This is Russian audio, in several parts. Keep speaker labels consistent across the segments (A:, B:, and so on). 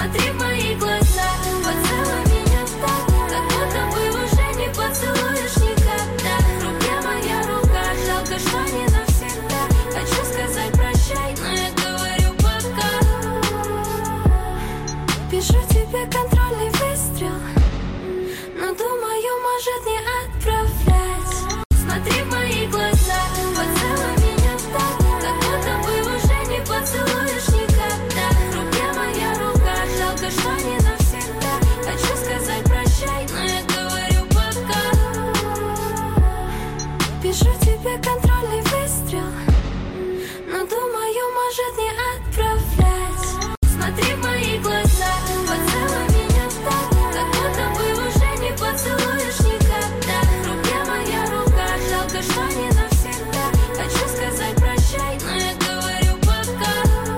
A: Смотри в мои глаза, поцелуй меня так, как будто бы уже не поцелуешь никогда. В руке моя рука, жалко, что не навсегда. Хочу сказать прощай, но я говорю пока. Пишу тебе контрольный выстрел, но думаю, может не отправлять. Смотри в мои глаза, поцелуй меня так, как будто бы уже не поцелуешь никогда. В руке моя рука, жалко, что не навсегда. Хочу сказать прощай, но я говорю пока. Пишу тебе контрольный выстрел, но думаю, может не отправлять. Смотри в мои глаза, поцелуй меня так, как будто бы уже не поцелуешь никогда. В руке моя рука, жалко, что не навсегда. Хочу сказать прощай, но я говорю пока.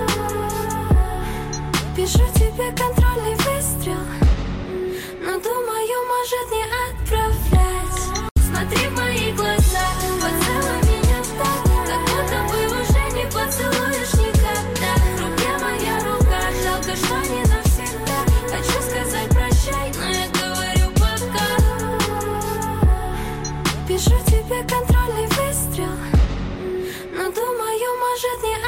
A: Пишу тебе контрольный выстрел, но думаю, может не отправлять. Смотри в мои глаза, поцелуй меня так, как будто бы уже не поцелуешь никогда. В руке моя рука, жалко, что не навсегда. Хочу сказать прощай, но я говорю пока. Пишу тебе контрольный выстрел, но думаю, может не